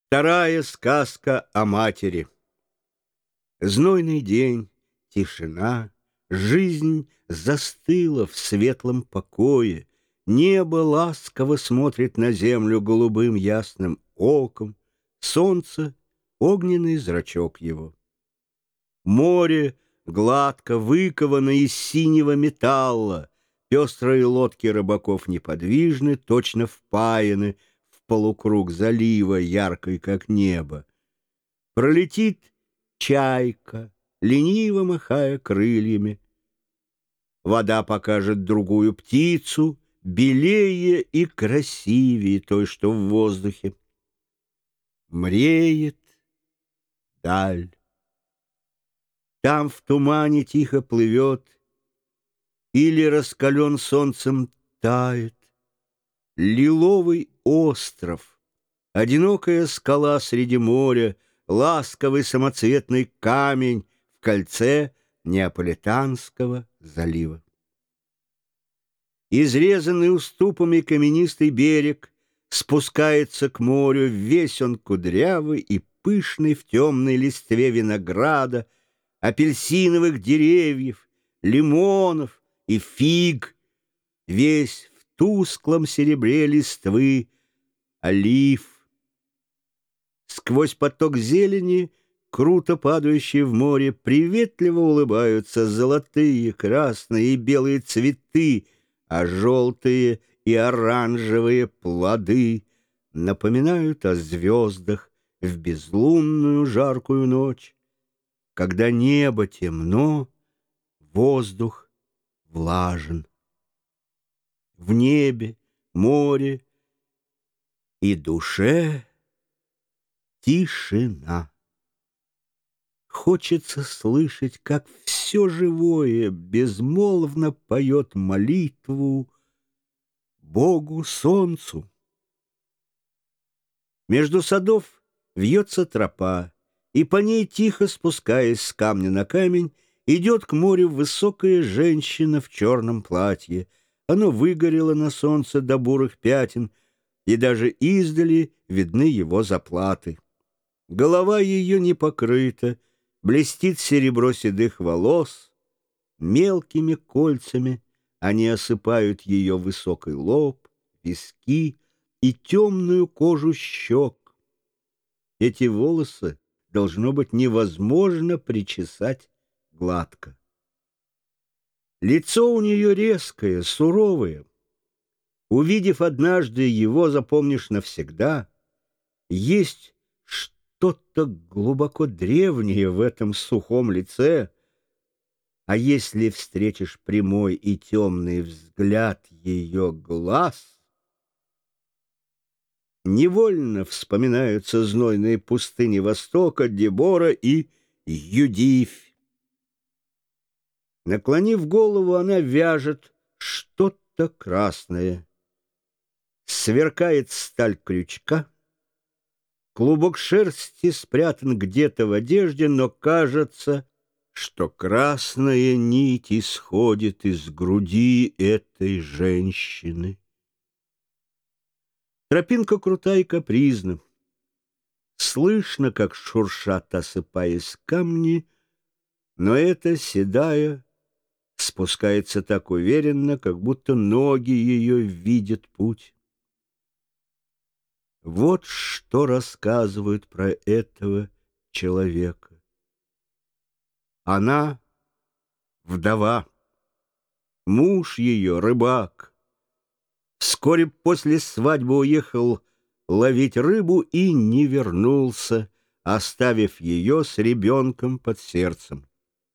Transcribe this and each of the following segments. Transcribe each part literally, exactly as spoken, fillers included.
Вторая сказка о матери. Знойный день, тишина, жизнь застыла в светлом покое, небо ласково смотрит на землю голубым ясным оком, солнце — огненный зрачок его. Море гладко выковано из синего металла, пестрые лодки рыбаков неподвижны, точно впаяны в полукруг залива, яркой, как небо. Пролетит чайка, лениво махая крыльями. Вода покажет другую птицу, белее и красивее той, что в воздухе. Мреет даль. Там в тумане тихо плывет или раскален солнцем тает лиловый остров, одинокая скала среди моря, ласковый самоцветный камень в кольце Неаполитанского залива. Изрезанный уступами каменистый берег спускается к морю, весь он кудрявый и пышный в темной листве винограда, апельсиновых деревьев, лимонов и фиг, весь в тусклом серебре листвы олив. Сквозь поток зелени, круто падающие в море, приветливо улыбаются золотые, красные и белые цветы, а желтые и оранжевые плоды напоминают о звездах в безлунную жаркую ночь, когда небо темно, воздух влажен. В небе, море и душе тишина. Хочется слышать, как все живое безмолвно поет молитву Богу Солнцу. Между садов вьется тропа, и по ней, тихо спускаясь с камня на камень, идет к морю высокая женщина в черном платье. Оно выгорело на солнце до бурых пятен, и даже издали видны его заплаты. Голова ее не покрыта, блестит серебро седых волос, мелкими кольцами они осыпают ее высокий лоб, виски и темную кожу щек. Эти волосы должно быть невозможно причесать гладко. Лицо у нее резкое, суровое. Увидев однажды его, запомнишь навсегда. Есть что-то глубоко древнее в этом сухом лице, а если встретишь прямой и темный взгляд ее глаз, невольно вспоминаются знойные пустыни Востока, Дебора и Юдифь. Наклонив голову, она вяжет что-то красное. Сверкает сталь крючка. Клубок шерсти спрятан где-то в одежде, но кажется, что красная нить исходит из груди этой женщины. Тропинка крутая и капризна. Слышно, как шуршат, осыпаясь камни, но эта седая спускается так уверенно, как будто ноги ее видят путь. Вот что рассказывают про этого человека. Она вдова, муж ее рыбак. Вскоре после свадьбы уехал ловить рыбу и не вернулся, оставив ее с ребенком под сердцем.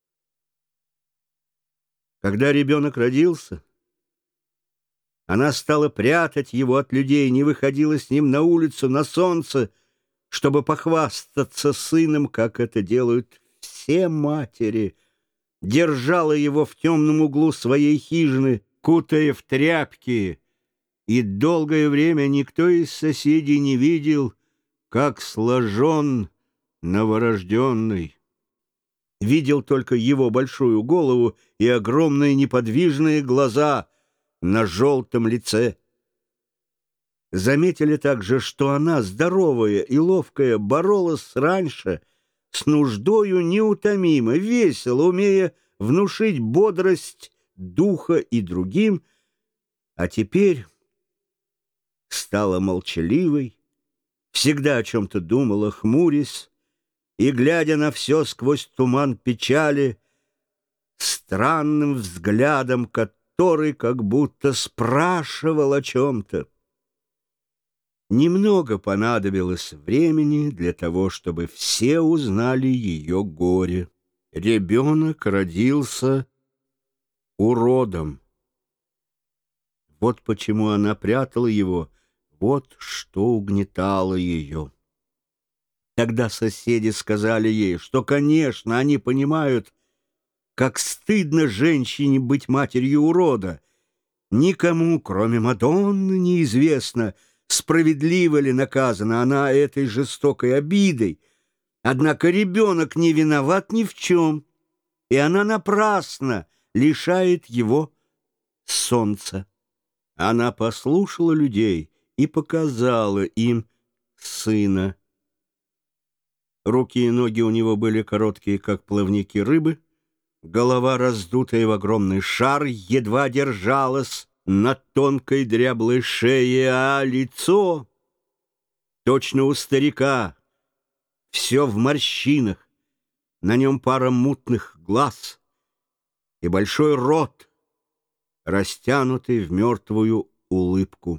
Когда ребенок родился, она стала прятать его от людей, не выходила с ним на улицу, на солнце, чтобы похвастаться сыном, как это делают все матери. Держала его в темном углу своей хижины, кутая в тряпки, и долгое время никто из соседей не видел, как сложен новорожденный. Видел только его большую голову и огромные неподвижные глаза на желтом лице. Заметили также, что она, здоровая и ловкая, боролась раньше с нуждою неутомимо, весело, умея внушить бодрость духа и другим, а теперь стала молчаливой, всегда о чем-то думала, хмурясь, и, глядя на все сквозь туман печали, странным взглядом, который как будто спрашивал о чем-то. Немного понадобилось времени для того, чтобы все узнали ее горе. Ребенок родился уродом. Вот почему она прятала его, вот что угнетало ее. Тогда соседи сказали ей, что, конечно, они понимают, как стыдно женщине быть матерью урода. Никому, кроме Мадонны, неизвестно, справедливо ли наказана она этой жестокой обидой. Однако ребенок не виноват ни в чем, и она напрасно лишает его солнца. Она послушала людей и показала им сына. Руки и ноги у него были короткие, как плавники рыбы, голова, раздутая в огромный шар, едва держалась на тонкой дряблой шее, а лицо, точно у старика, все в морщинах, на нем пара мутных глаз и большой рот, растянутый в мертвую улыбку.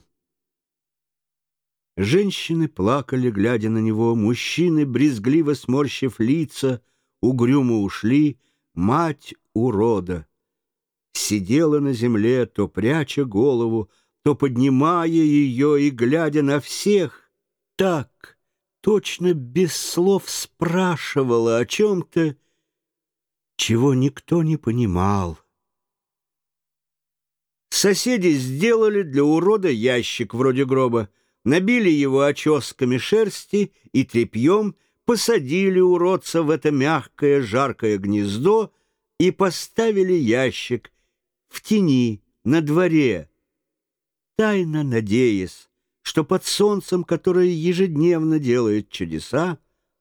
Женщины плакали, глядя на него, мужчины, брезгливо сморщив лица, угрюмо ушли. Мать урода сидела на земле, то пряча голову, то поднимая ее и, глядя на всех, так, точно без слов спрашивала о чем-то, чего никто не понимал. Соседи сделали для урода ящик вроде гроба, набили его оческами шерсти и тряпьем, посадили уродца в это мягкое жаркое гнездо и поставили ящик в тени на дворе, тайно надеясь, что под солнцем, которое ежедневно делает чудеса,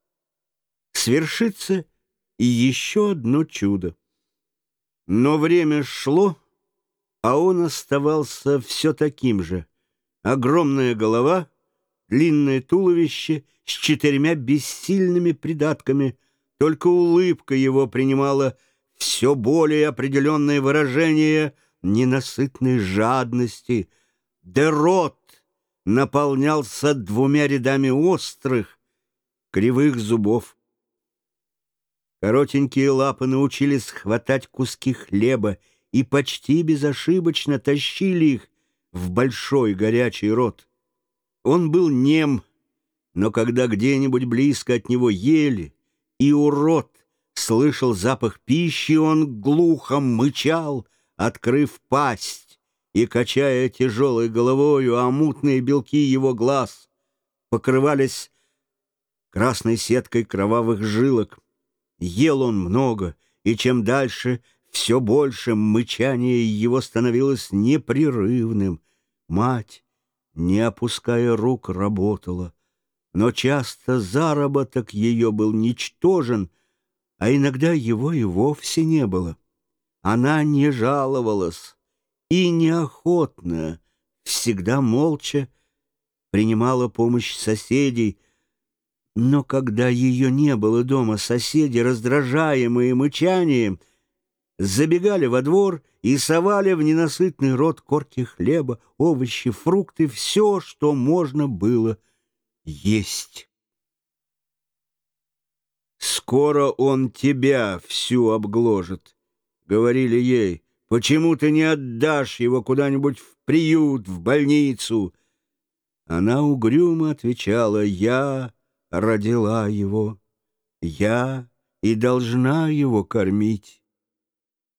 свершится и еще одно чудо. Но время шло, а он оставался все таким же. Огромная голова, длинное туловище с четырьмя бессильными придатками. Только улыбка его принимала все более определенное выражение ненасытной жадности, да рот наполнялся двумя рядами острых, кривых зубов. Коротенькие лапы научились хватать куски хлеба и почти безошибочно тащили их в большой горячий рот. Он был нем, но когда где-нибудь близко от него ели, и урод слышал запах пищи, он глухо мычал, открыв пасть и качая тяжелой головою, а мутные белки его глаз покрывались красной сеткой кровавых жилок. Ел он много, и чем дальше, все больше мычание его становилось непрерывным. Мать, не опуская рук, работала, но часто заработок ее был ничтожен, а иногда его и вовсе не было. Она не жаловалась и неохотно, всегда молча принимала помощь соседей, но когда ее не было дома, соседи, раздражаемые мычанием, забегали во двор и совали в ненасытный рот корки хлеба, овощи, фрукты, все, что можно было есть. «Скоро он тебя всю обгложит», — говорили ей. «Почему ты не отдашь его куда-нибудь в приют, в больницу?» Она угрюмо отвечала: «Я родила его, я и должна его кормить».